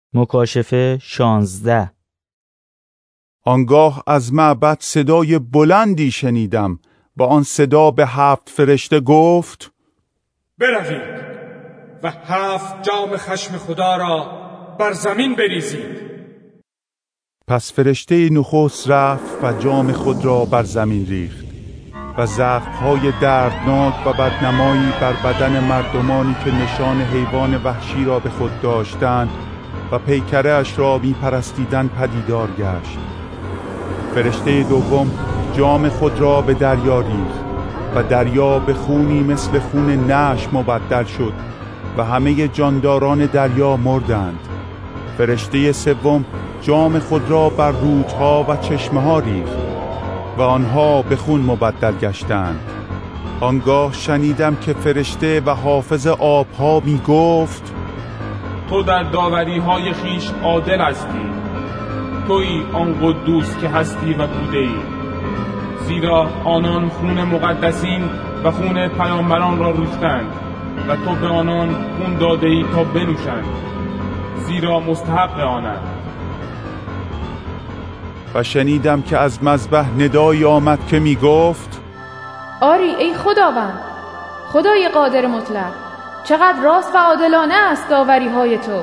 مکاشفه 16. آنگاه از معبد صدای بلندی شنیدم و آن صدا به 7 فرشته گفت: بروید و 7 جام خشم خدا را بر زمین بریزید. پس فرشته نخست رفت و جام خود را بر زمین ریخت و زخم‌های دردناک و بدنمایی بر بدن مردمانی که نشان حیوان وحشی را به خود داشتند و پیکره اش را می‌پرستیدند پدیدار گشت. فرشته دوم جام خود را به دریا ریخت و دریا به خونی مثل خون نعش مبدل شد و همه جانداران دریا مردند. فرشته سوم جام خود را بر رودها و چشمه‌ها ریخت و آنها به خون مبدل گشتند. آنگاه شنیدم که فرشته و حافظ آبها می گفت: تو در داوری‌های خیش عادل هستی، تویی آن قدوس که هستی و بوده ای، زیرا آنان خون مقدسین و خون پیامبران را ریختند و تو به آنان خون داده ای تا بنوشند، زیرا مستحق آنند. و شنیدم که از مذبح ندایی آمد که می گفت: آری ای خداوند، خدای قادر مطلق، چقدر راست و عادلانه است داوری های تو.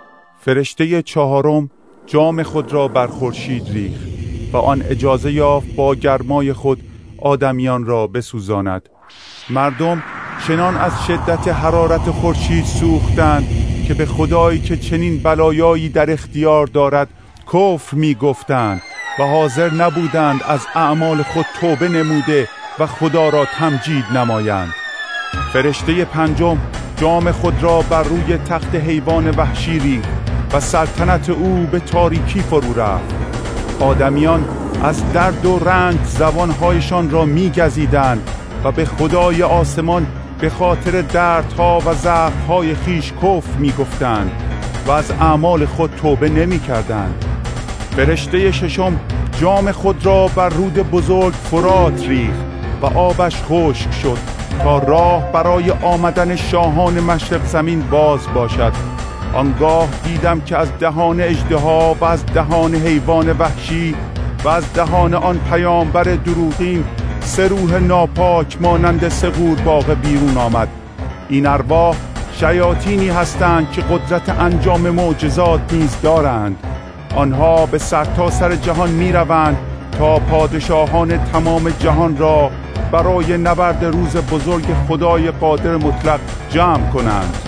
فرشته چهارم جام خود را بر خورشید ریخت و آن اجازه یافت با گرمای خود آدمیان را بسوزاند. مردم چنان از شدت حرارت خورشید سوختند که به خدایی که چنین بلایایی در اختیار دارد کفر می گفتند و حاضر نبودند از اعمال خود توبه نموده و خدا را تمجید نمایند. فرشته پنجم جام خود را بر روی تخت حیوان وحشی ریخت و سلطنت او به تاریکی فرو رفت. آدمیان از درد و رنج زبانهایشان را می گزیدند و به خدای آسمان به خاطر دردها و ضعف‌های خیش کفر می گفتند و از اعمال خود توبه نمی کردند. فرشته ششم جام خود را بر رود بزرگ فرات ریخت و آبش خشک شد تا راه برای آمدن شاهان مشرق زمین باز باشد. آنگاه دیدم که از دهان اژدها و از دهان حیوان وحشی و از دهان آن پیامبر دروغین 3 روح ناپاک مانند 3 قورباغه بیرون آمد. این ارواح شیاطینی هستند که قدرت انجام معجزات نیز دارند. آنها به سرتاسر جهان می روند تا پادشاهان تمام جهان را برای نبرد روز بزرگ خدای قادر مطلق جمع کنند.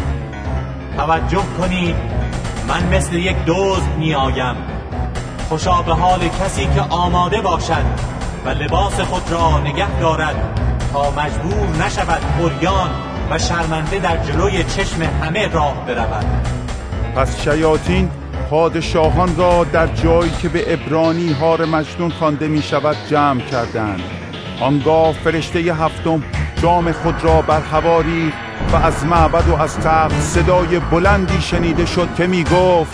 توجه کنید، من مثل یک دزد می آیم. خوشا به حال کسی که آماده باشد و لباس خود را نگه دارد تا مجبور نشود عریان و شرمنده در جلوی چشم همه راه برود. پس شیاطین پادشاهان را در جایی که به عبرانی حار مجنون خوانده می شود جمع کردند. آنگاه فرشته هفتم جام خود را بر هوا ریخت و از معبد و از تخت صدای بلندی شنیده شد که می گفت: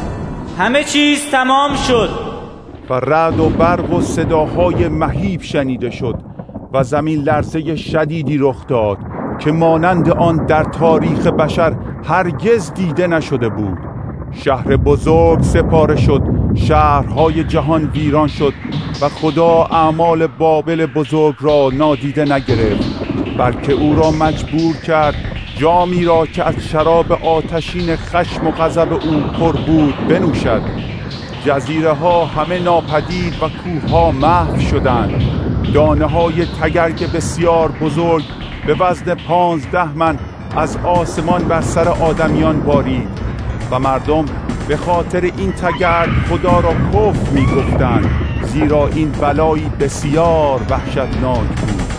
همه چیز تمام شد. و رعد و برق و صداهای مهیب شنیده شد و زمین لرزه شدیدی رخ داد که مانند آن در تاریخ بشر هرگز دیده نشده بود. شهر بزرگ سپاره شد، شهرهای جهان ویران شد و خدا اعمال بابل بزرگ را نادیده نگرفت، بلکه او را مجبور کرد جامی را که از شراب آتشین خشم و غضب او پر بود بنوشد. جزیره ها همه ناپدید و کوه ها محو شدند. دانه های تگرگ بسیار بزرگ به وزن 15 من از آسمان بر سر آدمیان بارید و مردم به خاطر این تگرگ خدا را کفر می گفتند، زیرا این بلایی بسیار وحشتناک بود.